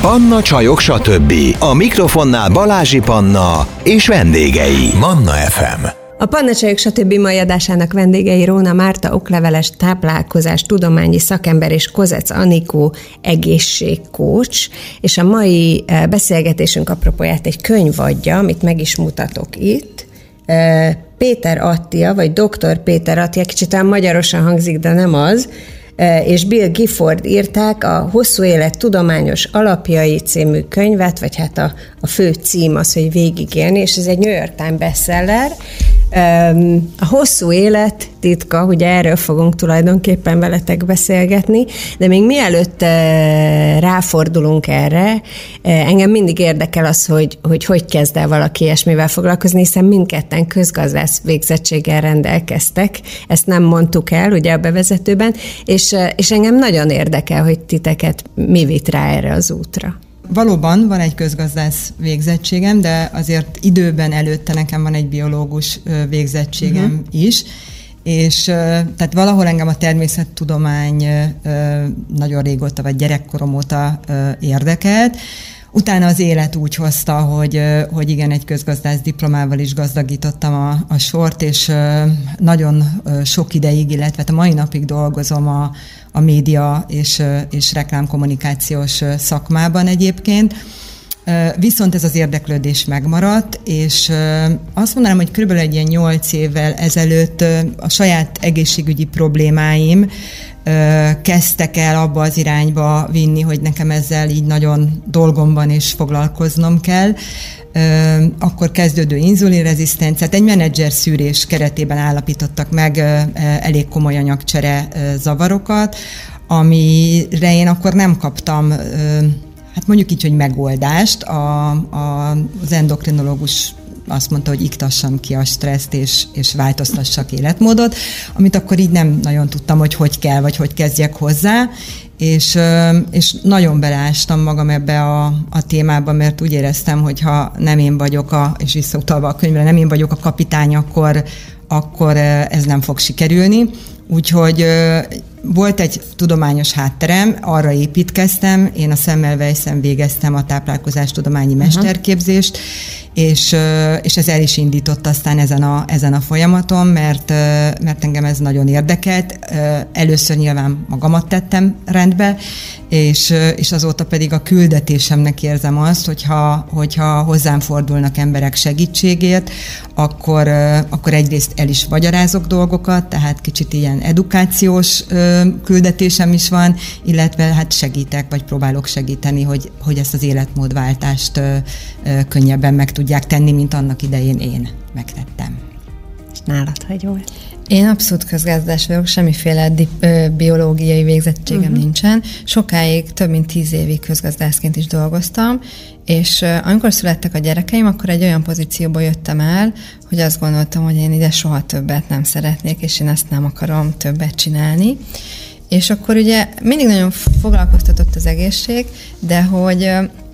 Panna Csajok, stb. A mikrofonnál Balázsi Panna és vendégei. Manna FM. A Panna Csajok, stb. Mai adásának vendégei Róna Márta, okleveles táplálkozás tudományi szakember és Kozec Anikó egészségkócs, és a mai beszélgetésünk apropóját egy könyv adja, amit meg is mutatok itt. Péter Attia, vagy Dr. Péter Attia, kicsit olyan magyarosan hangzik, de nem az, és Bill Gifford írták a Hosszú élet tudományos alapjai című könyvet, vagy hát a fő cím az, hogy végigélni, és ez egy New York Times bestseller. A hosszú élet titka, ugye erről fogunk tulajdonképpen veletek beszélgetni, de még mielőtt ráfordulunk erre, engem mindig érdekel az, hogy kezd el valaki ilyesmivel foglalkozni, hiszen mindketten közgazdász végzettséggel rendelkeztek, ezt nem mondtuk el ugye a bevezetőben, és engem nagyon érdekel, hogy titeket mi vitt rá erre az útra. Valóban van egy közgazdász végzettségem, de azért időben előtte nekem van egy biológus végzettségem is, és tehát valahol engem a természettudomány nagyon régóta, vagy gyerekkorom óta érdekelt. Utána az élet úgy hozta, hogy igen, egy közgazdász diplomával is gazdagítottam a sort, és nagyon sok ideig, illetve a mai napig dolgozom a média és reklámkommunikációs szakmában egyébként. Viszont ez az érdeklődés megmaradt, és azt mondanám, hogy körülbelül egy ilyen 8 évvel ezelőtt a saját egészségügyi problémáim kezdtek el abba az irányba vinni, hogy nekem ezzel így nagyon dolgom van és foglalkoznom kell. Akkor kezdődő inzulinrezisztenciát, egy menedzser szűrés keretében állapítottak meg elég komoly anyagcsere zavarokat, amire én akkor nem kaptam, hát mondjuk így, hogy megoldást. Az endokrinológus azt mondta, hogy iktassam ki a stresszt, és változtassak életmódot, amit akkor így nem nagyon tudtam, hogy kell, vagy hogy kezdjek hozzá, és nagyon beleástam magam ebbe a témába, mert úgy éreztem, hogy ha nem én vagyok, és visszautalva a könyvre, nem én vagyok a kapitány, akkor ez nem fog sikerülni. Úgyhogy volt egy tudományos hátterem, arra építkeztem, én a Semmelweisen végeztem a táplálkozástudományi mesterképzést, és ez el is indított aztán ezen a folyamaton, mert engem ez nagyon érdekelt. Először nyilván magamat tettem rendbe, és azóta pedig a küldetésemnek érzem azt, hogyha hozzám fordulnak emberek segítségért, akkor egyrészt el is magyarázok dolgokat, tehát kicsit ilyen edukációs küldetésem is van, illetve hát segítek, vagy próbálok segíteni, hogy ezt az életmódváltást könnyebben meg tudják tenni, mint annak idején én megtettem. És nálad hogy volt? Én abszolút közgazdász vagyok, semmiféle biológiai végzettségem nincsen. Sokáig, több mint 10 évig közgazdászként is dolgoztam, és amikor születtek a gyerekeim, akkor egy olyan pozícióba jöttem el, hogy azt gondoltam, hogy én ide soha többet nem szeretnék, és én ezt nem akarom többet csinálni. És akkor ugye mindig nagyon foglalkoztatott az egészség, de hogy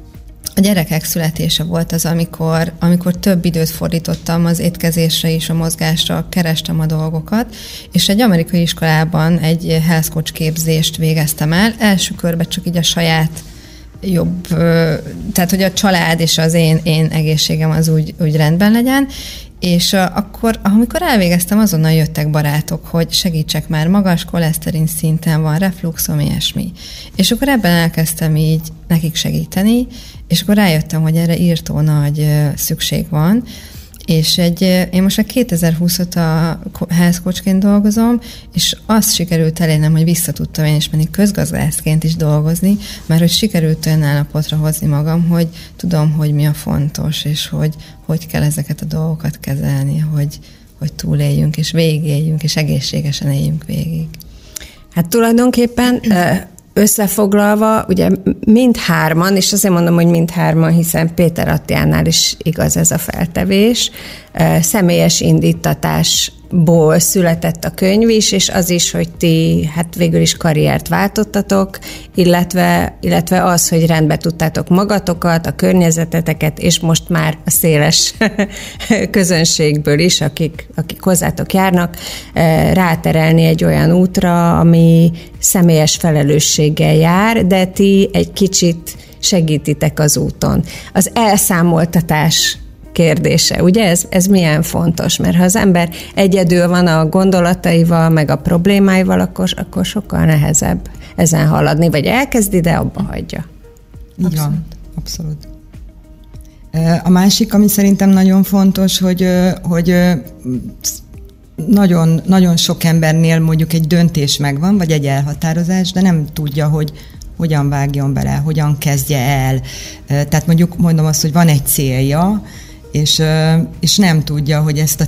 a gyerekek születése volt az, amikor több időt fordítottam az étkezésre és a mozgásra, kerestem a dolgokat, és egy amerikai iskolában egy health coach képzést végeztem el. Első körben csak így a saját jobb, tehát hogy a család és az én egészségem az úgy rendben legyen, és akkor, amikor elvégeztem, azonnal jöttek barátok, hogy segítsek már, magas koleszterin szinten van, refluxom, ilyesmi. És akkor ebben elkezdtem így nekik segíteni, és akkor rájöttem, hogy erre írtó nagy szükség van, és én most a 2020 óta health coachként dolgozom, és azt sikerült elérnem, hogy vissza tudtam én is menni közgazdászként is dolgozni, mert hogy sikerült olyan állapotra hozni magam, hogy tudom, hogy mi a fontos, és hogy kell ezeket a dolgokat kezelni, hogy túléljünk, és végigéljünk, és egészségesen éljünk végig. Hát tulajdonképpen összefoglalva, ugye mindhárman, és azért mondom, hogy mindhárman, hiszen Péter Attiánál is igaz ez a feltevés, személyes indítatásból született a könyv is, és az is, hogy ti hát végül is karriert váltottatok, illetve az, hogy rendbe tudtátok magatokat, a környezeteteket, és most már a széles közönségből is, akik hozzátok járnak, ráterelni egy olyan útra, ami személyes felelősséggel jár, de ti egy kicsit segítitek az úton. Az elszámoltatás kérdése, ugye ez milyen fontos, mert ha az ember egyedül van a gondolataival, meg a problémáival, akkor sokkal nehezebb ezen haladni, vagy elkezdi, de abba hagyja. Így van, abszolút. A másik, ami szerintem nagyon fontos, hogy nagyon, nagyon sok embernél mondjuk egy döntés megvan, vagy egy elhatározás, de nem tudja, hogy hogyan vágjon bele, hogyan kezdje el. Tehát mondom azt, hogy van egy célja, és nem tudja, hogy ezt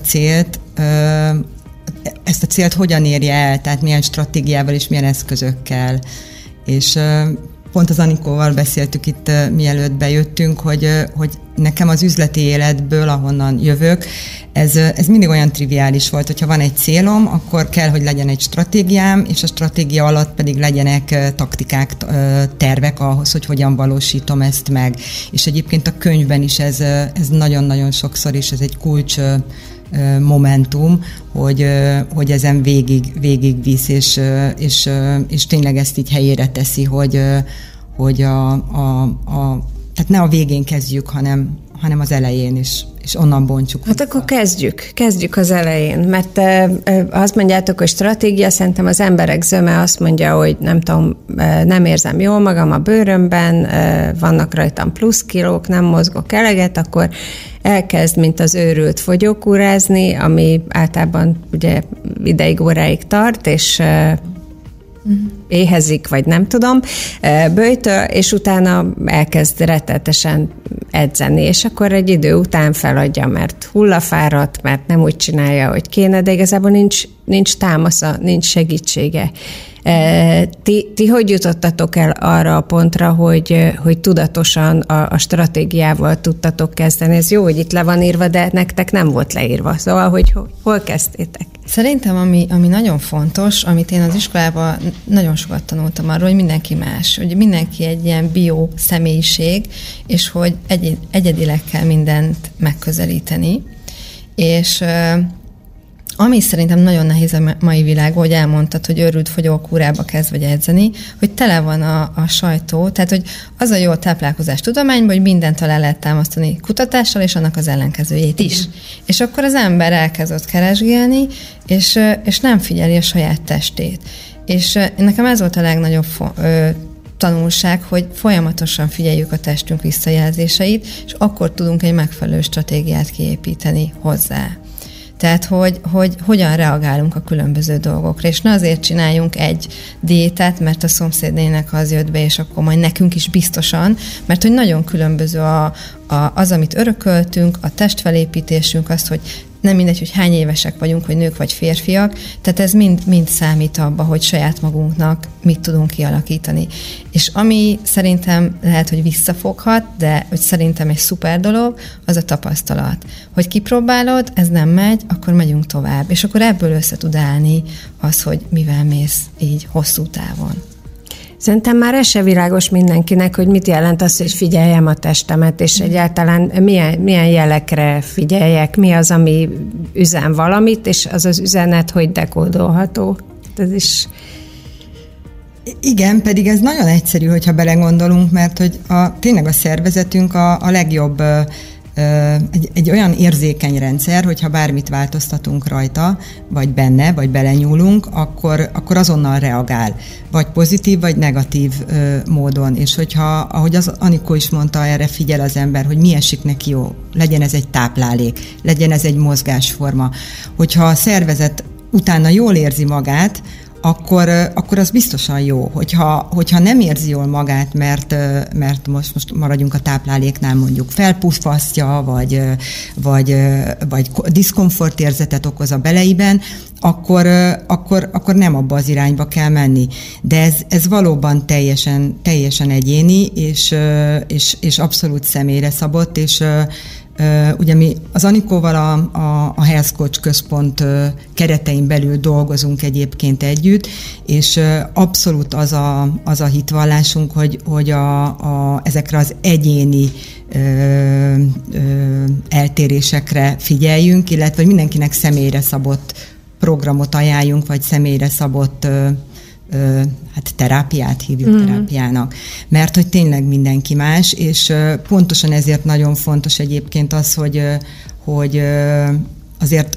a célt hogyan érje el, tehát milyen stratégiával és milyen eszközökkel. És pont az Anikóval beszéltük itt, mielőtt bejöttünk, hogy nekem az üzleti életből, ahonnan jövök, ez mindig olyan triviális volt, hogyha van egy célom, akkor kell, hogy legyen egy stratégiám, és a stratégia alatt pedig legyenek taktikák, tervek ahhoz, hogy hogyan valósítom ezt meg. És egyébként a könyvben is ez nagyon-nagyon sokszor, és ez egy kulcs momentum, hogy ezen végig visz, és tényleg ezt így helyére teszi, hogy tehát ne a végén kezdjük, hanem az elején, és onnan bontsuk. Hát akkor kezdjük az elején, mert azt mondjátok, hogy stratégia, szerintem az emberek zöme azt mondja, hogy nem tudom, nem érzem jól magam a bőrömben, vannak rajtam plusz kilók, nem mozgok eleget, akkor elkezd, mint az őrült fogyókúrázni, ami általában ugye ideig, óráig tart, és éhezik, vagy nem tudom, böjtöl, és utána elkezd rettenetesen edzeni, és akkor egy idő után feladja, mert hullafáradt, mert nem úgy csinálja, hogy kéne, de igazából nincs támasza, nincs segítsége. Ti hogy jutottatok el arra a pontra, hogy tudatosan a stratégiával tudtatok kezdeni? Ez jó, hogy itt le van írva, de nektek nem volt leírva. Szóval, hogy hol kezdtétek? Szerintem, ami nagyon fontos, amit én az iskolában nagyon sokat tanultam arról, hogy mindenki más, hogy mindenki egy ilyen bio személyiség, és hogy egyedileg kell mindent megközelíteni. És ami szerintem nagyon nehéz a mai világban, hogy elmondtad, hogy őrült fogyókúrába kezd vagy edzeni, hogy tele van a sajtó, tehát hogy az a jó táplálkozás tudományban, hogy mindent alá lehet támasztani kutatással, és annak az ellenkezőjét is. És akkor az ember elkezd ott keresgélni, és nem figyeli a saját testét. És nekem ez volt a legnagyobb tanulság, hogy folyamatosan figyeljük a testünk visszajelzéseit, és akkor tudunk egy megfelelő stratégiát kiépíteni hozzá. Tehát, hogy hogyan reagálunk a különböző dolgokra, és ne azért csináljunk egy diétát, mert a szomszédnének az jött be, és akkor majd nekünk is biztosan, mert hogy nagyon különböző az, amit örököltünk, a testfelépítésünk, az, hogy nem mindegy, hogy hány évesek vagyunk, hogy nők vagy férfiak, tehát ez mind számít abba, hogy saját magunknak mit tudunk kialakítani. És ami szerintem lehet, hogy visszafoghat, de hogy szerintem egy szuper dolog, az a tapasztalat. Hogy kipróbálod, ez nem megy, akkor megyünk tovább. És akkor ebből össze tud állni az, hogy mivel mész így hosszú távon. Szerintem már ez se világos mindenkinek, hogy mit jelent az, hogy figyeljem a testemet, és egyáltalán milyen jelekre figyeljek, mi az, ami üzen valamit, és az az üzenet, hogy dekódolható. Ez is... Igen, pedig ez nagyon egyszerű, hogyha belegondolunk, mert hogy tényleg a szervezetünk a legjobb egy olyan érzékeny rendszer, hogyha bármit változtatunk rajta, vagy benne, vagy belenyúlunk, akkor azonnal reagál, vagy pozitív, vagy negatív módon. És hogyha, ahogy az Anikó is mondta, erre figyel az ember, hogy mi esik neki jó, legyen ez egy táplálék, legyen ez egy mozgásforma. Hogyha a szervezet utána jól érzi magát, akkor az biztosan jó. Hogyha nem érzi jól magát, mert most maradjunk a tápláléknál, mondjuk felpuffasztja, vagy diszkomfortérzetet okoz a beleiben, akkor nem abba az irányba kell menni. De ez valóban teljesen egyéni, és abszolút személyre szabott, és ugye mi az Anikóval a Health Coach központ keretein belül dolgozunk egyébként együtt, és abszolút az a hitvallásunk, hogy ezekre az egyéni eltérésekre figyeljünk, illetve mindenkinek személyre szabott programot ajánljunk, vagy személyre szabott hát terápiát hívjuk terápiának, mert hogy tényleg mindenki más, és pontosan ezért nagyon fontos egyébként az, hogy azért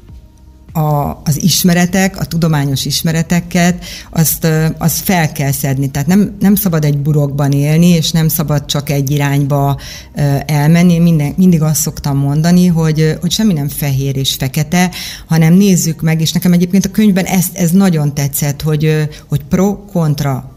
az ismeretek, a tudományos ismereteket, azt fel kell szedni. Tehát nem szabad egy burokban élni, és nem szabad csak egy irányba elmenni. Én mindig azt szoktam mondani, hogy semmi nem fehér és fekete, hanem nézzük meg, és nekem egyébként a könyvben ez nagyon tetszett, hogy pro-kontra.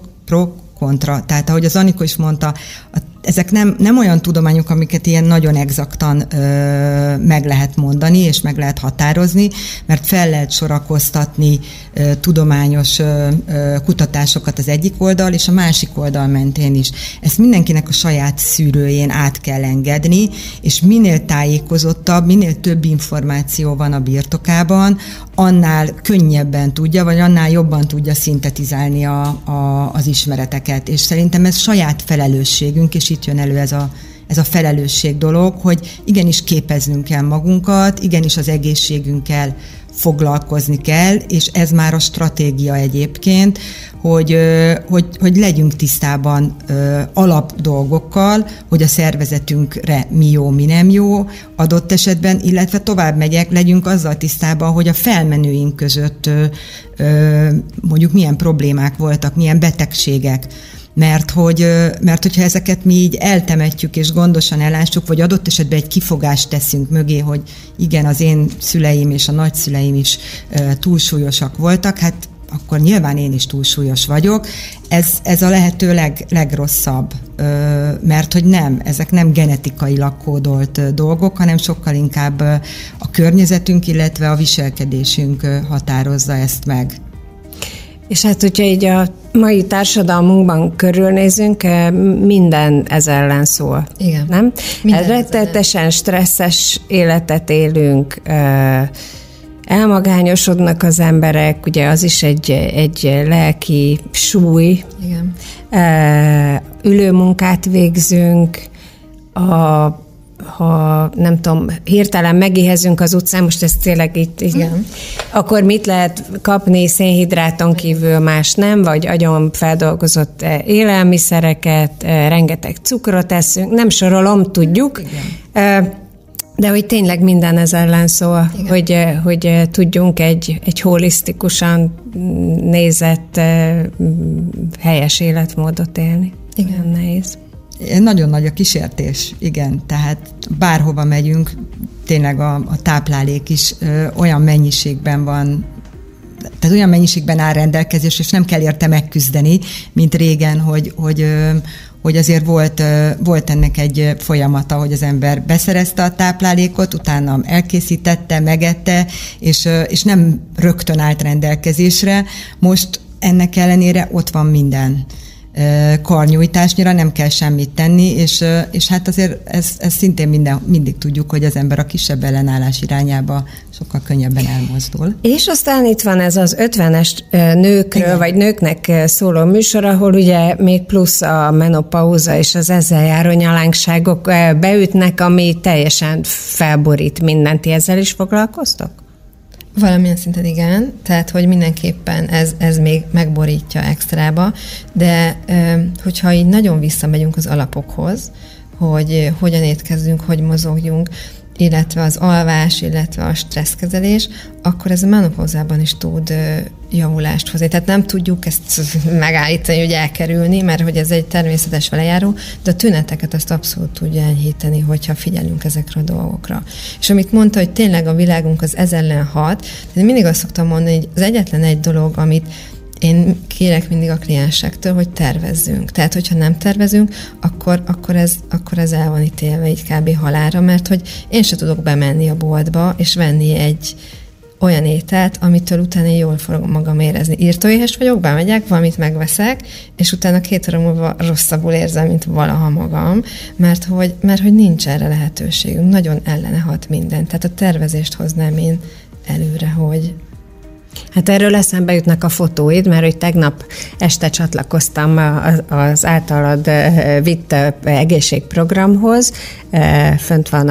Tehát ahogy az Anikó is mondta, ezek nem olyan tudományok, amiket ilyen nagyon exaktan meg lehet mondani, és meg lehet határozni, mert fel lehet sorakoztatni tudományos kutatásokat az egyik oldal, és a másik oldal mentén is. Ezt mindenkinek a saját szűrőjén át kell engedni, és minél tájékozottabb, minél több információ van a birtokában, annál könnyebben tudja, vagy annál jobban tudja szintetizálni az ismereteket. És szerintem ez saját felelősségünk, és itt jön elő ez a felelősség dolog, hogy igenis képeznünk kell magunkat, igenis az egészségünkkel foglalkozni kell, és ez már a stratégia egyébként, hogy legyünk tisztában alap dolgokkal, hogy a szervezetünkre mi jó, mi nem jó adott esetben, illetve tovább megyek, legyünk azzal tisztában, hogy a felmenőink között mondjuk milyen problémák voltak, milyen betegségek, mert hogyha ezeket mi így eltemetjük és gondosan elássuk, vagy adott esetben egy kifogást teszünk mögé, hogy igen, az én szüleim és a nagyszüleim is túlsúlyosak voltak, hát akkor nyilván én is túlsúlyos vagyok. Ez a lehető legrosszabb, mert hogy ezek nem genetikailag kódolt dolgok, hanem sokkal inkább a környezetünk, illetve a viselkedésünk határozza ezt meg. És hát, hogyha így a mai társadalmunkban körülnézünk, minden ez ellen szól. Igen. Nem? Rettenetesen stresszes életet élünk, elmagányosodnak az emberek, ugye az is egy lelki súly. Igen. Ülőmunkát végzünk, ha nem tudom, hirtelen megéhezünk az utcán, most ez tényleg itt, igen. Akkor mit lehet kapni szénhidráton kívül, más nem, vagy agyon feldolgozott élelmiszereket, rengeteg cukrot eszünk, nem sorolom, tudjuk. Igen. De hogy tényleg minden ez ellen szól, hogy tudjunk egy holisztikusan nézett, helyes életmódot élni. Igen. Nagyon nehéz. Nagyon nagy a kísértés, igen, tehát bárhova megyünk, tényleg a táplálék is olyan mennyiségben van, tehát olyan mennyiségben áll rendelkezésre, és nem kell érte megküzdeni, mint régen, hogy azért volt ennek egy folyamata, hogy az ember beszerezte a táplálékot, utána elkészítette, megette, és nem rögtön állt rendelkezésre. Most ennek ellenére ott van minden. Karnyújtásnyira nem kell semmit tenni, és hát azért ez szintén mindig tudjuk, hogy az ember a kisebb ellenállás irányába sokkal könnyebben elmozdul. És aztán itt van ez az 50-es nőkről, igen, vagy nőknek szóló műsor, ahol ugye még plusz a menopauza és az ezzel járó nyalánkságok beütnek, ami teljesen felborít mindent. Ti ezzel is foglalkoztok? Valamilyen szinten igen, tehát hogy mindenképpen ez még megborítja extrába, de hogyha így nagyon visszamegyünk az alapokhoz, hogy hogyan étkezzünk, hogy mozogjunk, illetve az alvás, illetve a stresszkezelés, akkor ez a menopauzában is tud javulást hozni. Tehát nem tudjuk ezt megállítani, hogy elkerülni, mert hogy ez egy természetes velejáró, de a tüneteket azt abszolút tudja enyhíteni, hogyha figyelünk ezekre a dolgokra. És amit mondta, hogy tényleg a világunk az ez ellen hat, de mindig azt szoktam mondani, hogy az egyetlen egy dolog, amit én kérek mindig a kliensektől, hogy tervezzünk. Tehát, hogyha nem tervezünk, akkor ez el van ítélve így kb. Halálra, mert hogy én se tudok bemenni a boltba, és venni egy olyan ételt, amitől utána jól fogom magam érezni. Írtóéhes vagyok, bemegyek, valamit megveszek, és utána 2 óra múlva rosszabbul érzem, mint valaha magam, mert hogy nincs erre lehetőségünk. Nagyon ellene hat minden. Tehát a tervezést hoznám én előre, hogy... Hát erről eszembe jutnak a fotóid, mert hogy tegnap este csatlakoztam az általad vitt egészségprogramhoz. Fönt van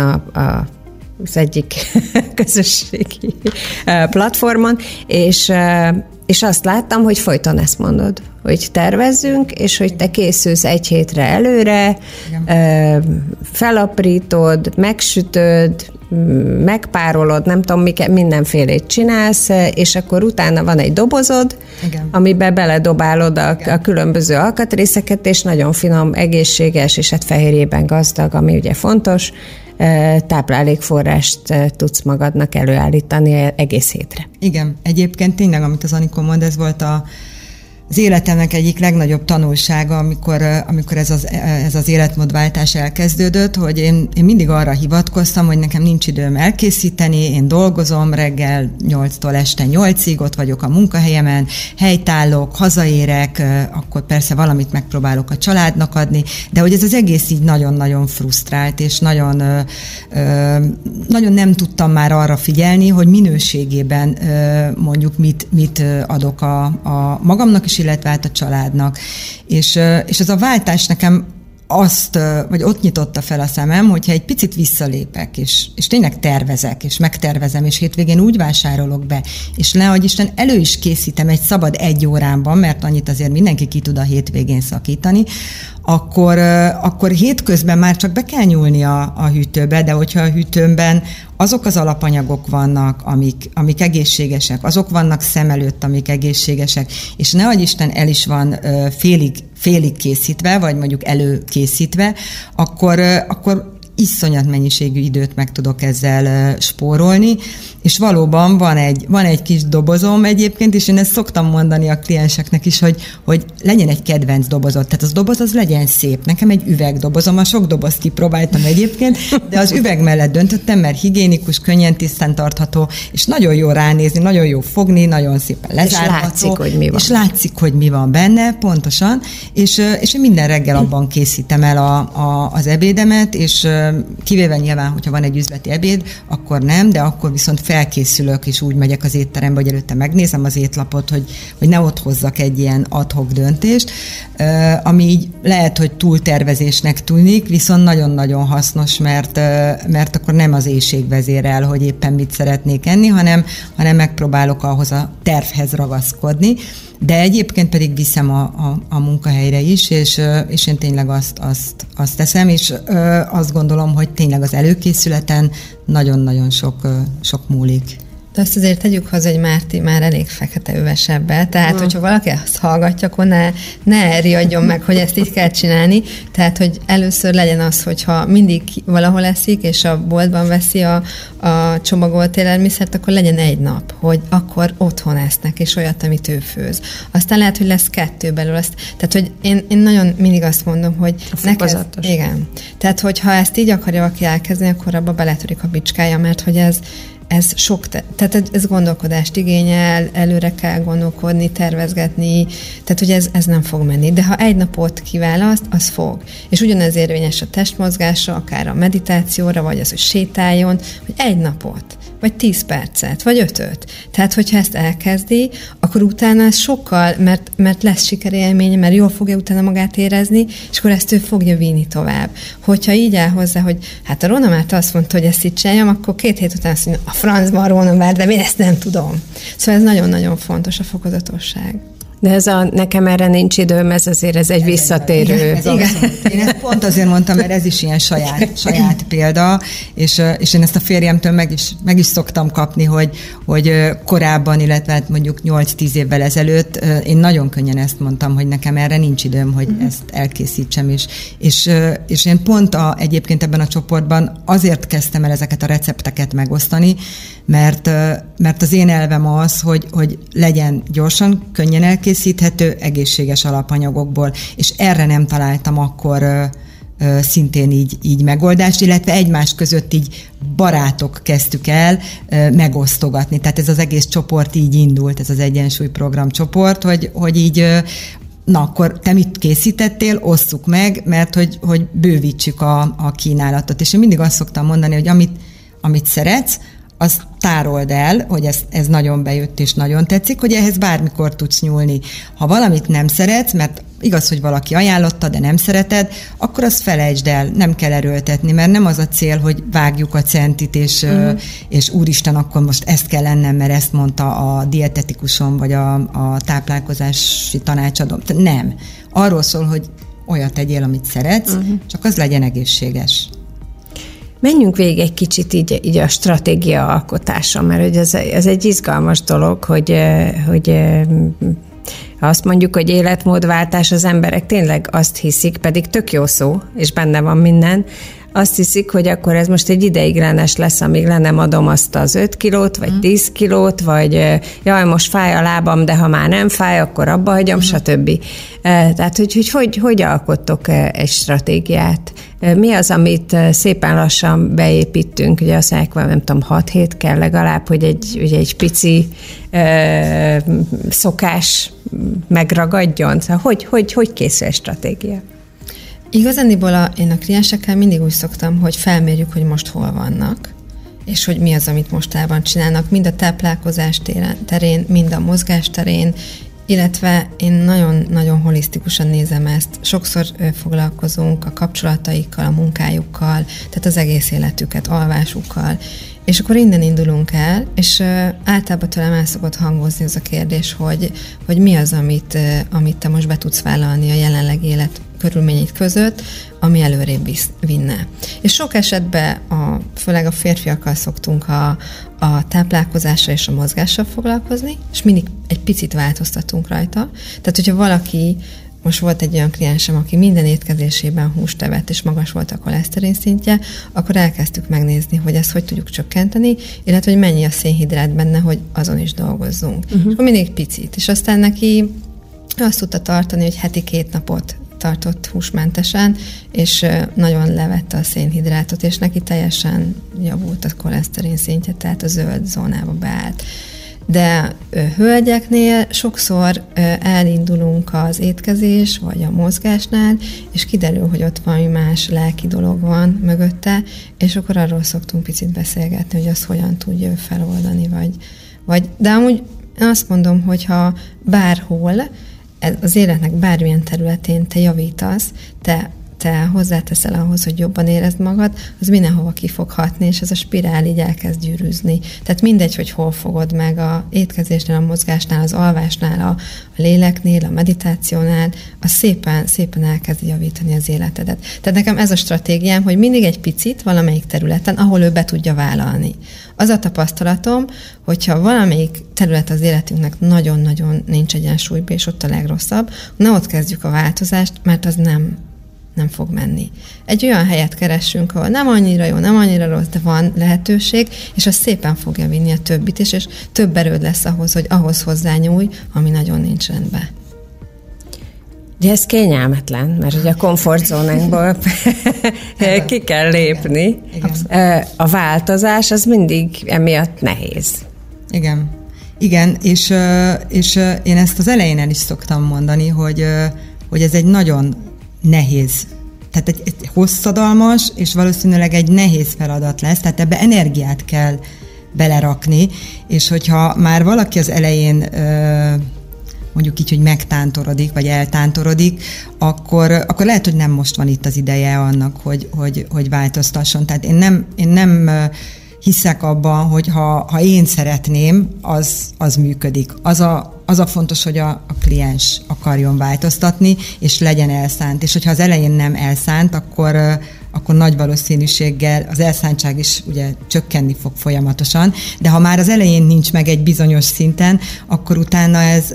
az egyik közösségi platformon, és És azt láttam, hogy folyton ezt mondod, hogy tervezzünk, és hogy te készülsz egy hétre előre, felaprítod, megsütöd, megpárolod, nem tudom, mindenfélét csinálsz, és akkor utána van egy dobozod, igen, amiben beledobálod a különböző alkatrészeket, és nagyon finom, egészséges, és hát fehérjében gazdag, ami ugye fontos, táplálékforrást tudsz magadnak előállítani egész hétre. Igen, egyébként tényleg, amit az Anikó mond, ez volt az életemnek egyik legnagyobb tanulsága, amikor ez az életmódváltás elkezdődött, hogy én mindig arra hivatkoztam, hogy nekem nincs időm elkészíteni, én dolgozom reggel 8-tól este 8-ig, ott vagyok a munkahelyemen, helytállok, hazaérek, akkor persze valamit megpróbálok a családnak adni, de hogy ez az egész így nagyon-nagyon frusztrált, és nagyon nem tudtam már arra figyelni, hogy minőségében mondjuk mit adok a magamnak is, illetve hát a családnak. És ez a váltás nekem vagy ott nyitotta fel a szemem, hogyha egy picit visszalépek, és tényleg tervezek, és megtervezem, és hétvégén úgy vásárolok be, és nehogy Isten elő is készítem egy szabad 1 órában, mert annyit azért mindenki ki tud a hétvégén szakítani, akkor hétközben már csak be kell nyúlni a hűtőbe, de hogyha a hűtőmben azok az alapanyagok vannak, amik egészségesek, azok vannak szem előtt, amik egészségesek, és nehogy Isten el is van félig készítve, vagy mondjuk előkészítve, akkor iszonyat mennyiségű időt meg tudok ezzel spórolni, és valóban van egy kis dobozom egyébként, és én ezt szoktam mondani a klienseknek is, hogy legyen egy kedvenc dobozod, tehát az doboz az legyen szép. Nekem egy üvegdobozom, a sok dobozt kipróbáltam egyébként, de az üveg mellett döntöttem, mert higiénikus, könnyen tisztán tartható, és nagyon jó ránézni, nagyon jó fogni, nagyon szépen lezárható. És látszik, hogy mi van. És látszik, hogy mi van benne, pontosan, és én minden reggel abban készítem el az ebédemet, és kivéve nyilván, hogyha van egy üzleti ebéd, akkor nem, de akkor viszont felkészülök, és úgy megyek az étterembe, hogy előtte megnézem az étlapot, hogy ne ott hozzak egy ilyen ad hoc döntést, ami így lehet, hogy túltervezésnek tűnik, viszont nagyon-nagyon hasznos, mert akkor nem az éhség vezérel, hogy éppen mit szeretnék enni, hanem megpróbálok ahhoz a tervhez ragaszkodni, de egyébként pedig viszem a munkahelyre is, és én tényleg azt teszem, és azt gondolom, hogy tényleg az előkészületen nagyon-nagyon sok múlik. De azt azért tegyük hozzá, hogy Márti már elég fekete övesebbel, tehát hogyha valaki azt hallgatja, akkor ne riadjon meg, hogy ezt így kell csinálni, tehát hogy először legyen az, hogyha mindig valahol eszik, és a boltban veszi a csomagolt élelmiszert, akkor legyen egy nap, hogy akkor otthon esznek, és olyat, amit ő főz. Aztán lehet, hogy lesz 2 belőle. Tehát, hogy én nagyon mindig azt mondom, hogy fokozatos. Igen. Tehát, hogyha ezt így akarja valaki elkezdeni, akkor abba beletörik a bicskája, mert hogy ez sok, tehát ez gondolkodást igényel, előre kell gondolkodni, tervezgetni, tehát hogy ez nem fog menni. De ha egy napot kiválaszt, az fog. És ugyanez érvényes a testmozgásra, akár a meditációra, vagy az, hogy sétáljon, hogy egy napot, vagy 10 percet, vagy 5-öt. Tehát, hogyha ezt elkezdi, akkor utána ez sokkal, mert lesz sikerélménye, mert jól fogja utána magát érezni, és akkor ezt ő fogja vinni tovább. Hogyha így áll hozzá, hogy hát a Róna Márta azt mondta, hogy ezt így csináljam, akkor 2 hét után azt mondja, a francban Róna Márta, de én ezt nem tudom. Szóval ez nagyon-nagyon fontos, a fokozatosság. De nekem erre nincs időm, ez egy visszatérő. Én ezt pont azért mondtam, mert ez is ilyen saját példa, és én ezt a férjemtől meg is szoktam kapni, hogy korábban, illetve hát mondjuk 8-10 évvel ezelőtt én nagyon könnyen ezt mondtam, hogy nekem erre nincs időm, hogy ezt elkészítsem, és én pont egyébként ebben a csoportban azért kezdtem el ezeket a recepteket megosztani, mert az én elvem az, hogy legyen gyorsan, könnyen elkészíthető, egészséges alapanyagokból, és erre nem találtam akkor szintén így megoldást, illetve egymás között így barátok kezdtük el megosztogatni. Tehát ez az egész csoport így indult, ez az Egyensúlyprogram csoport, hogy így na, akkor te mit készítettél, osszuk meg, mert hogy bővítsük a kínálatot. És én mindig azt szoktam mondani, hogy amit szeretsz, azt tárold el, hogy ez nagyon bejött és nagyon tetszik, hogy ehhez bármikor tudsz nyúlni. Ha valamit nem szeretsz, mert igaz, hogy valaki ajánlotta, de nem szereted, akkor azt felejtsd el, nem kell erőltetni, mert nem az a cél, hogy vágjuk a centit, és úristen, akkor most ezt kell ennem, mert ezt mondta a dietetikusom, vagy a táplálkozási tanácsadóm. Nem. Arról szól, hogy olyat tegyél, amit szeretsz, csak az legyen egészséges. Menjünk végig egy kicsit így a stratégia alkotása, mert hogy ez egy izgalmas dolog, hogy ha azt mondjuk, hogy életmódváltás, az emberek tényleg azt hiszik, pedig tök jó szó, és benne van minden, azt hiszik, hogy akkor ez most egy ideiglenes lesz, amíg le nem adom azt az 5 kilót, vagy 10 kilót, vagy jaj, most fáj a lábam, de ha már nem fáj, akkor abba hagyom, stb. Tehát, hogy alkottok egy stratégiát? Mi az, amit szépen lassan beépítünk? Ugye azt mondják, nem tudom, 6 hét kell legalább, hogy egy pici szokás megragadjon? Szóval hogy készül egy stratégia? Igazániból én a kliensekkel mindig úgy szoktam, hogy felmérjük, hogy most hol vannak, és hogy mi az, amit mostában csinálnak, mind a táplálkozás terén, mind a mozgás terén, illetve én nagyon-nagyon holisztikusan nézem ezt. Sokszor foglalkozunk a kapcsolataikkal, a munkájukkal, tehát az egész életüket, alvásukkal, és akkor innen indulunk el, és általában tőlem el szokott hangozni az a kérdés, hogy mi az, amit te most be tudsz vállalni a jelenlegi élet körülményeit között, ami előrébb vinne. És sok esetben, főleg a férfiakkal szoktunk a táplálkozással és a mozgással foglalkozni, és mindig egy picit változtatunk rajta. Tehát, hogyha valaki, most volt egy olyan kliensem, aki minden étkezésében húst evett, és magas volt a koleszterin szintje, akkor elkezdtük megnézni, hogy ezt hogy tudjuk csökkenteni, illetve, hogy mennyi a szénhidrát benne, hogy azon is dolgozzunk. És akkor mindig picit. És aztán neki azt tudta tartani, hogy heti 2 napot tartott húsmentesen, és nagyon levette a szénhidrátot, és neki teljesen javult a koleszterin szintje, tehát a zöld zónába beállt. De hölgyeknél sokszor elindulunk az étkezés, vagy a mozgásnál, és kiderül, hogy ott valami más lelki dolog van mögötte, és akkor arról szoktunk picit beszélgetni, hogy azt hogyan tudja ő feloldani, vagy de amúgy azt mondom, hogyha bárhol, az életnek bármilyen területén te javítasz, te hozzáteszel ahhoz, hogy jobban érezd magad, az mindenhova ki fog hatni, és ez a spirál így elkezd gyűrűzni. Tehát mindegy, hogy hol fogod meg a étkezésnél, a mozgásnál, az alvásnál, a léleknél, a meditációnál, az szépen elkezd javítani az életedet. Tehát nekem ez a stratégiám, hogy mindig egy picit valamelyik területen, ahol ő be tudja vállalni. Az a tapasztalatom, hogyha valamelyik terület az életünknek nagyon-nagyon nincs egyensúlyban, és ott a legrosszabb, ne ott kezdjük a változást, mert az nem fog menni. Egy olyan helyet keressünk, ahol nem annyira jó, nem annyira rossz, de van lehetőség, és az szépen fogja vinni a többit is, és több erőd lesz ahhoz, hogy ahhoz hozzányúlj, ami nagyon nincs rendben. De ez kényelmetlen, mert ugye a komfortzónánkból ki kell lépni. A változás az mindig emiatt nehéz. Igen, és én ezt az elején el is szoktam mondani, hogy ez egy nagyon nehéz, tehát egy hosszadalmas, és valószínűleg egy nehéz feladat lesz, tehát ebbe energiát kell belerakni, és hogyha már valaki az elején mondjuk így, hogy megtántorodik, vagy eltántorodik, akkor lehet, hogy nem most van itt az ideje annak, hogy változtasson. Tehát én nem hiszek abban, hogy ha én szeretném, az működik. Az a fontos, hogy a kliens akarjon változtatni, és legyen elszánt. És hogyha az elején nem elszánt, akkor nagy valószínűséggel az elszántság is ugye csökkenni fog folyamatosan, de ha már az elején nincs meg egy bizonyos szinten, akkor utána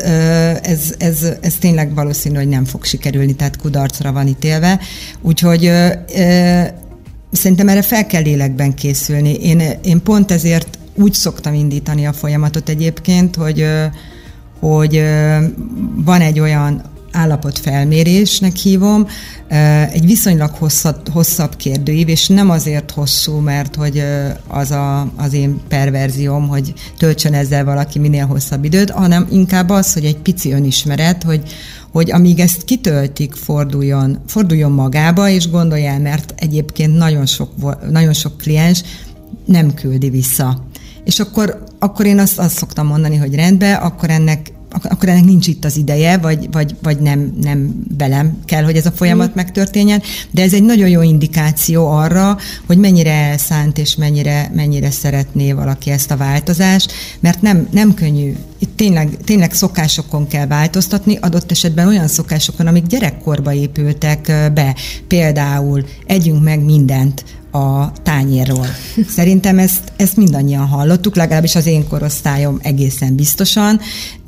ez tényleg valószínű, hogy nem fog sikerülni, tehát kudarcra van ítélve. Úgyhogy szerintem erre fel kell lélekben készülni. Én pont ezért úgy szoktam indítani a folyamatot egyébként, hogy van egy olyan állapotfelmérésnek hívom, egy viszonylag hosszabb kérdőív, és nem azért hosszú, mert hogy az én perverzióm, hogy töltsön ezzel valaki minél hosszabb időt, hanem inkább az, hogy egy pici önismeret, hogy amíg ezt kitöltik, forduljon magába, és gondolj el, mert egyébként nagyon sok kliens nem küldi vissza. és akkor én azt szoktam mondani, hogy rendben, akkor ennek nincs itt az ideje, vagy nem velem kell, hogy ez a folyamat megtörténjen, de ez egy nagyon jó indikáció arra, hogy mennyire elszánt és mennyire szeretné valaki ezt a változást, mert nem könnyű. Itt tényleg szokásokon kell változtatni, adott esetben olyan szokásokon, amik gyerekkorba épültek be. Például együnk meg mindent a tányérról. Szerintem ezt mindannyian hallottuk, legalábbis az én korosztályom egészen biztosan,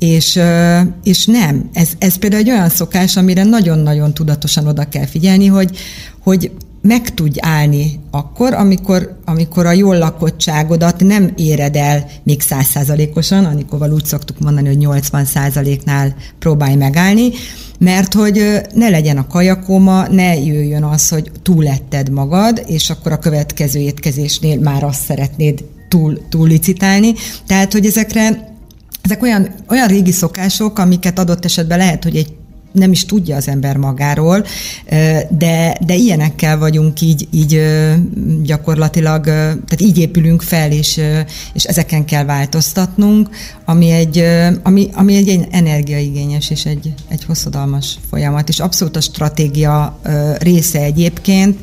és nem. Ez például egy olyan szokás, amire nagyon-nagyon tudatosan oda kell figyelni, hogy meg tudj állni akkor, amikor a jól lakottságodat nem éred el még 100%-osan, Anikóval úgy szoktuk mondani, hogy 80%-nál próbálj megállni, mert hogy ne legyen a kajakóma, ne jöjjön az, hogy túletted magad, és akkor a következő étkezésnél már azt szeretnéd túllicitálni. Tehát, hogy ezek olyan régi szokások, amiket adott esetben lehet, hogy nem is tudja az ember magáról, de ilyenekkel vagyunk így gyakorlatilag, tehát így épülünk fel, és ezeken kell változtatnunk, ami egy energiaigényes és egy hosszadalmas folyamat, és abszolút a stratégia része egyébként,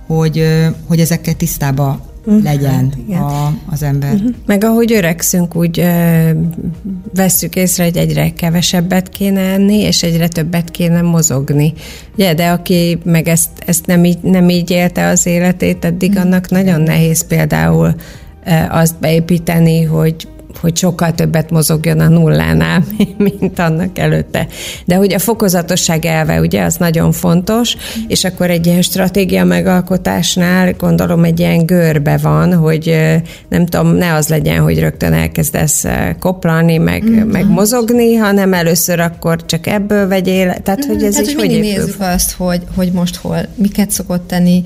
hogy ezekkel tisztában legyen az ember. Meg ahogy öregszünk, úgy vesszük észre, hogy egyre kevesebbet kéne enni, és egyre többet kéne mozogni. Ugye, de aki meg ezt nem így élte az életét, eddig annak nagyon nehéz például azt beépíteni, hogy sokkal többet mozogjon a nullánál, mint annak előtte. De hogy a fokozatosság elve, ugye, az nagyon fontos, és akkor egy ilyen stratégia megalkotásnál gondolom egy ilyen görbe van, hogy nem tudom, ne az legyen, hogy rögtön elkezdesz koplalni, meg mozogni, hanem először akkor csak ebből vegyél. Tehát, hogy ez így hogy épül? Nézzük azt, hogy most miket szokott tenni,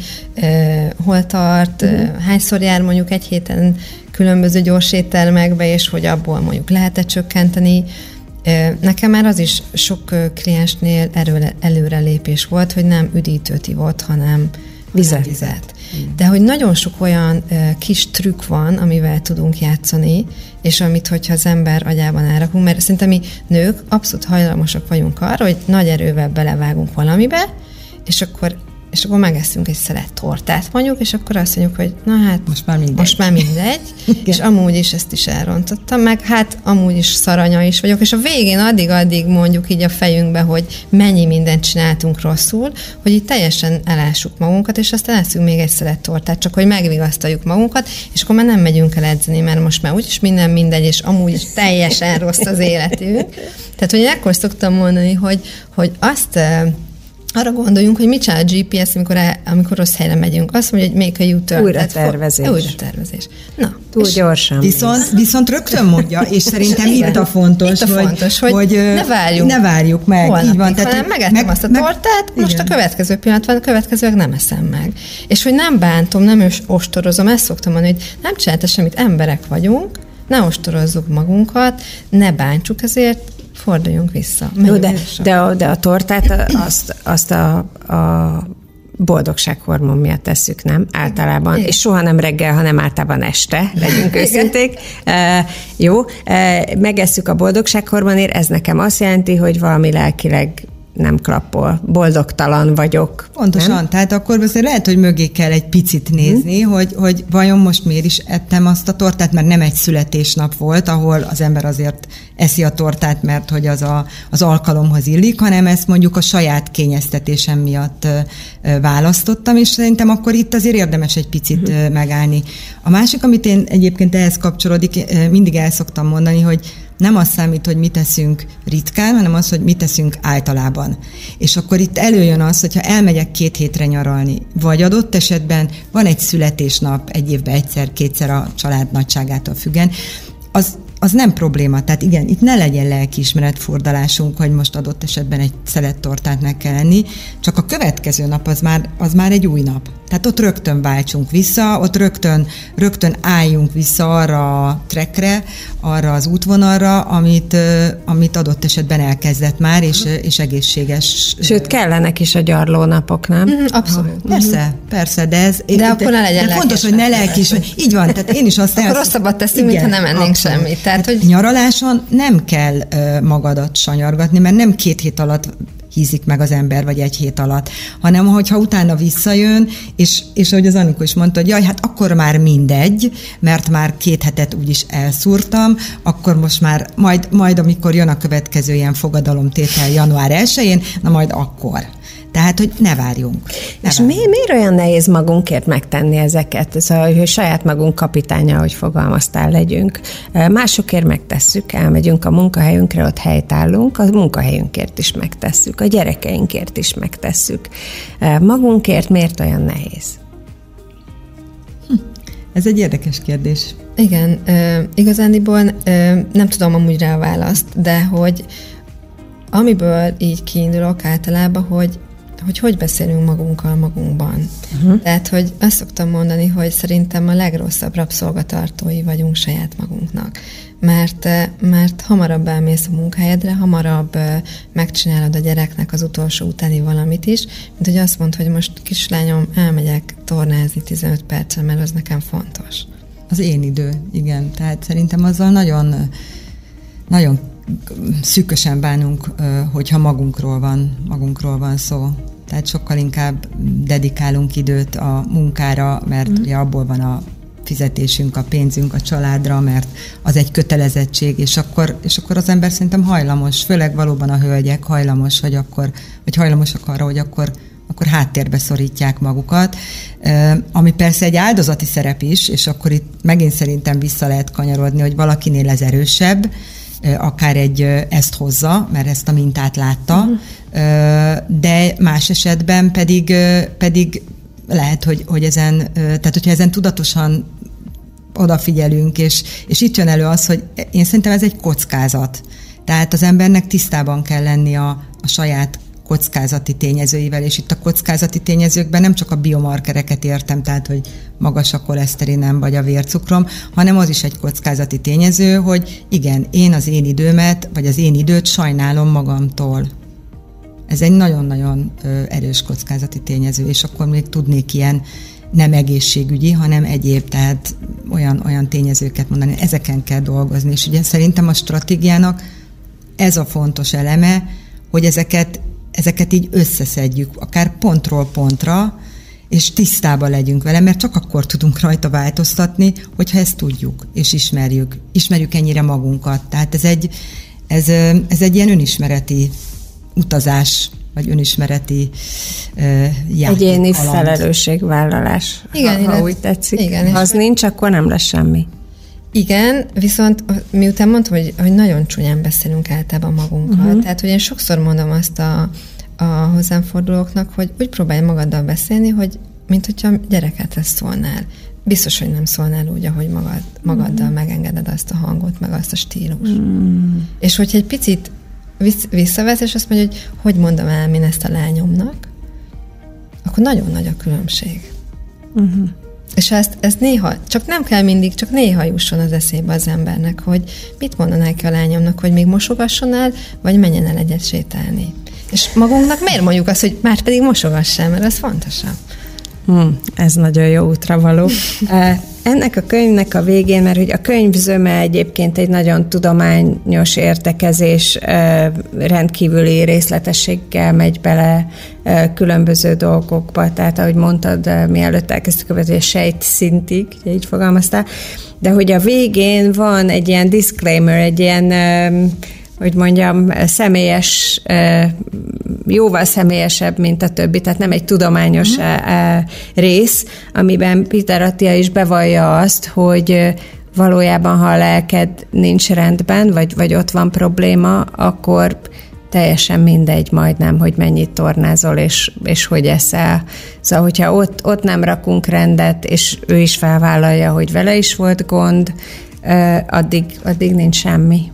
hol tart, hányszor jár mondjuk egy héten különböző gyors éttermekbe, és hogy abból mondjuk lehet-e csökkenteni. Nekem már az is sok kliensnél előrelépés volt, hogy nem üdítőt ivott, hanem vizet. De hogy nagyon sok olyan kis trükk van, amivel tudunk játszani, és amit, hogyha az ember agyában elrakunk, mert szerintem mi nők abszolút hajlamosak vagyunk arra, hogy nagy erővel belevágunk valamibe, és akkor megeszünk egy szelet tortát mondjuk, és akkor azt mondjuk, hogy na hát most már mindegy és amúgy is ezt is elrontottam, meg hát amúgy is szaranya is vagyok, és a végén addig mondjuk így a fejünkbe, hogy mennyi mindent csináltunk rosszul, hogy így teljesen elássuk magunkat, és aztán eszünk még egy szelet tortát, csak hogy megvigasztaljuk magunkat, és akkor már nem megyünk el edzeni, mert most már úgyis minden mindegy, és amúgy is teljesen rossz az életünk. Tehát, hogy akkor szoktam mondani, hogy azt arra gondoljunk, hogy mit csinál a GPS, amikor rossz helyre megyünk. Azt mondja, hogy make a U-turn. Újra tervezés. Na, túl gyorsan. Viszont rögtön mondja, és szerintem itt a fontos, hogy ne várjuk meg. Holnapig, így van. Tehát, megettem azt a tortát, most a következő pillanatban, a következőleg nem eszem meg. És hogy nem bántom, nem ostorozom, ezt szoktam mondani, hogy nem csinálta semmit, emberek vagyunk, ne ostorozzuk magunkat, ne bántsuk ezért, forduljunk vissza. Jó, de a tortát azt a boldogsághormon miatt tesszük, nem? Általában. Igen. És soha nem reggel, hanem általában este, legyünk őszinték. Jó, megesszük a boldogsághormonért, ez nekem azt jelenti, hogy valami lelkileg nem klappol. Boldogtalan vagyok. Pontosan, nem? Tehát akkor lehet, hogy mögé kell egy picit nézni, hogy vajon most miért is ettem azt a tortát, mert nem egy születésnap volt, ahol az ember azért eszi a tortát, mert hogy az alkalomhoz illik, hanem ezt mondjuk a saját kényeztetésem miatt választottam, és szerintem akkor itt azért érdemes egy picit megállni. A másik, amit én egyébként ehhez kapcsolódik, mindig el szoktam mondani, hogy nem az számít, hogy mit teszünk ritkán, hanem az, hogy mit teszünk általában. És akkor itt előjön az, hogyha elmegyek 2 hétre nyaralni, vagy adott esetben van egy születésnap, egy évben egyszer-kétszer a család nagyságától függen, az az nem probléma. Tehát igen, itt ne legyen lelkiismeretfordulásunk, hogy most adott esetben egy szelettortát meg kell enni, csak a következő nap az már egy új nap. Tehát ott rögtön váltsunk vissza, ott rögtön álljunk vissza arra a trackre, arra az útvonalra, amit adott esetben elkezdett már, és egészséges. Sőt, kellenek is a gyarlónapok, nem? Abszolút. Persze, de akkor ne legyen fontos, hogy ne lelkiismeret. Így van, tehát én is azt akkor rosszabbat teszünk, mintha nem ennénk semmit. Tehát, hogy nyaraláson nem kell magadat sanyargatni, mert nem 2 hét alatt hízik meg az ember, vagy 1 hét alatt, hanem hogyha utána visszajön, és ahogy az Anikó is mondta, hogy jaj, hát akkor már mindegy, mert már 2 hetet úgyis elszúrtam, akkor most már majd amikor jön a következő ilyen fogadalomtétel január 1-én, na majd akkor. Tehát, hogy ne várjunk. És miért olyan nehéz magunkért megtenni ezeket? Szóval, hogy saját magunk kapitánya, ahogy fogalmaztál, legyünk. Másokért megtesszük, elmegyünk a munkahelyünkre, ott helytállunk, a munkahelyünkért is megtesszük, a gyerekeinkért is megtesszük. Magunkért miért olyan nehéz? Ez egy érdekes kérdés. Igen, igazándiból nem tudom amúgy rá a választ, de hogy amiből így kiindulok általában, hogy beszélünk magunkkal magunkban. Tehát, hogy azt szoktam mondani, hogy szerintem a legrosszabb rabszolgatartói vagyunk saját magunknak. Mert hamarabb elmész a munkahelyedre, hamarabb megcsinálod a gyereknek az utolsó utáni valamit is, mint hogy azt mondd, hogy most kislányom, elmegyek tornázni 15 percen, mert az nekem fontos. Az én idő, igen. Tehát szerintem azzal nagyon, nagyon szűkösen bánunk, hogyha magunkról van szó. Tehát sokkal inkább dedikálunk időt a munkára, mert ugye abból van a fizetésünk, a pénzünk a családra, mert az egy kötelezettség, és akkor az ember szerintem hajlamos, főleg valóban a hölgyek hajlamosak arra, hogy akkor háttérbe szorítják magukat, ami persze egy áldozati szerep is, és akkor itt megint szerintem vissza lehet kanyarodni, hogy valakinél ez erősebb, akár ezt hozza, mert ezt a mintát látta, de más esetben pedig lehet, hogy ezen, tehát hogyha ezen tudatosan odafigyelünk, és itt jön elő az, hogy én szerintem ez egy kockázat. Tehát az embernek tisztában kell lenni a saját kockázati tényezőivel, és itt a kockázati tényezőkben nem csak a biomarkereket értem, tehát hogy magas a koleszterinem vagy a vércukrom, hanem az is egy kockázati tényező, hogy igen, én az én időmet, vagy az én időt sajnálom magamtól. Ez egy nagyon-nagyon erős kockázati tényező, és akkor még tudnék ilyen nem egészségügyi, hanem egyéb, tehát olyan tényezőket mondani, ezeken kell dolgozni. És ugye szerintem a stratégiának ez a fontos eleme, hogy ezeket így összeszedjük, akár pontról pontra, és tisztában legyünk vele, mert csak akkor tudunk rajta változtatni, hogyha ezt tudjuk, és ismerjük ennyire magunkat. Tehát ez egy ilyen önismereti utazás, vagy önismereti játék. Egyéni felelősségvállalás, igen, ha úgy tetszik. Igen, ha az nincs, akkor nem lesz semmi. Igen, viszont miután mondtam, hogy nagyon csúnyán beszélünk általában magunkkal, tehát hogy én sokszor mondom azt a hozzám fordulóknak, hogy úgy próbálj magaddal beszélni, hogy mint hogyha gyerekethez szólnál. Biztos, hogy nem szólnál úgy, ahogy magaddal megengeded azt a hangot, meg azt a stílus. És hogyha egy picit visszavesz, és azt mondja, hogy mondom el én ezt a lányomnak, akkor nagyon nagy a különbség. És ezt néha, csak nem kell mindig, csak néha jusson az eszébe az embernek, hogy mit mondanál ki a lányomnak, hogy még mosogasson el, vagy menjen el egyet sétálni. És magunknak miért mondjuk azt, hogy már pedig mosogassál, mert ez fontosabb. Ez nagyon jó útra való. Ennek a könyvnek a végén, mert hogy a könyv zöme egyébként egy nagyon tudományos értekezés, rendkívüli részletességgel megy bele különböző dolgokba, tehát ahogy mondtad, mielőtt elkezdtük a sejtszintig, így fogalmaztál, de hogy a végén van egy ilyen disclaimer, egy ilyen hogy mondjam, személyes, jóval személyesebb, mint a többi, tehát nem egy tudományos rész, amiben Peter Attia is bevallja azt, hogy valójában, ha a lelked nincs rendben, vagy ott van probléma, akkor teljesen mindegy majdnem, hogy mennyit tornázol, és hogy eszel. Szóval, hogyha ott nem rakunk rendet, és ő is felvállalja, hogy vele is volt gond, addig nincs semmi.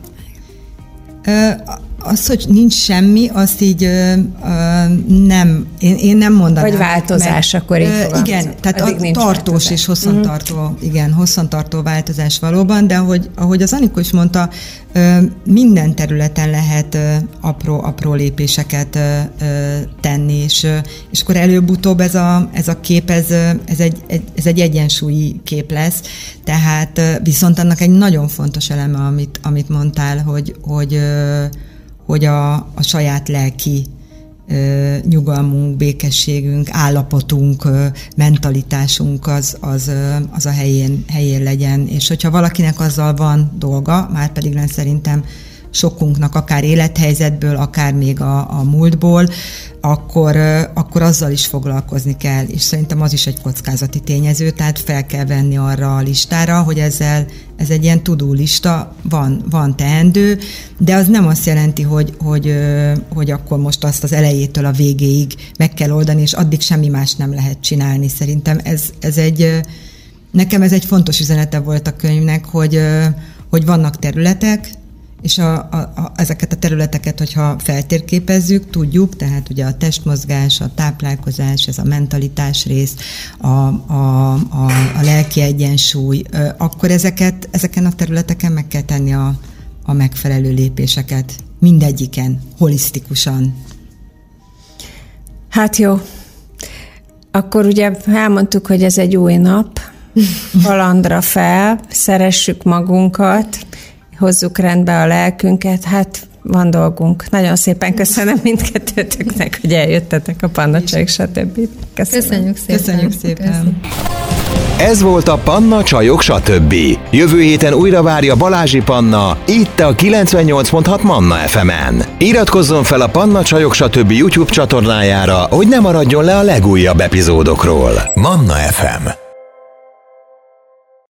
Az, hogy nincs semmi, azt így nem, én nem mondanám. Vagy változás, akkor így fogalmazom. Igen, tehát tartós és hosszantartó, igen, hosszantartó változás valóban, de ahogy az Anikó is mondta, minden területen lehet apró lépéseket tenni, és akkor előbb-utóbb ez a kép, ez egy egyensúlyi kép lesz, tehát viszont annak egy nagyon fontos eleme, amit mondtál, hogy a saját lelki nyugalmunk, békességünk, állapotunk, mentalitásunk az a helyén legyen. És hogyha valakinek azzal van dolga, már pedig nem szerintem sokunknak, akár élethelyzetből, akár még a múltból, akkor azzal is foglalkozni kell, és szerintem az is egy kockázati tényező, tehát fel kell venni arra a listára, hogy ez egy ilyen to-do lista, van teendő, de az nem azt jelenti, hogy akkor most azt az elejétől a végéig meg kell oldani, és addig semmi más nem lehet csinálni. Szerintem nekem ez egy fontos üzenete volt a könyvnek, hogy vannak területek, és ezeket a területeket, hogyha feltérképezzük, tudjuk, tehát ugye a testmozgás, a táplálkozás, ez a mentalitás rész, a lelki egyensúly, akkor ezeken a területeken meg kell tenni a megfelelő lépéseket. Mindegyiken, holisztikusan. Hát jó. Akkor ugye elmondtuk, hogy ez egy új nap, halandra fel, szeressük magunkat, hozzuk rendbe a lelkünket, hát van dolgunk. Nagyon szépen köszönöm mindkettőtöknek, hogy eljöttetek a Panna Csajok, stb. Köszönjük szépen. Köszönjük szépen. Köszönjük. Ez volt a Panna Csajok, stb. Jövő héten újra várja Balázsi Panna, itt a 98.6 Manna FM-en. Iratkozzon fel a Panna Csajok, stb. YouTube csatornájára, hogy ne maradjon le a legújabb epizódokról. Manna FM.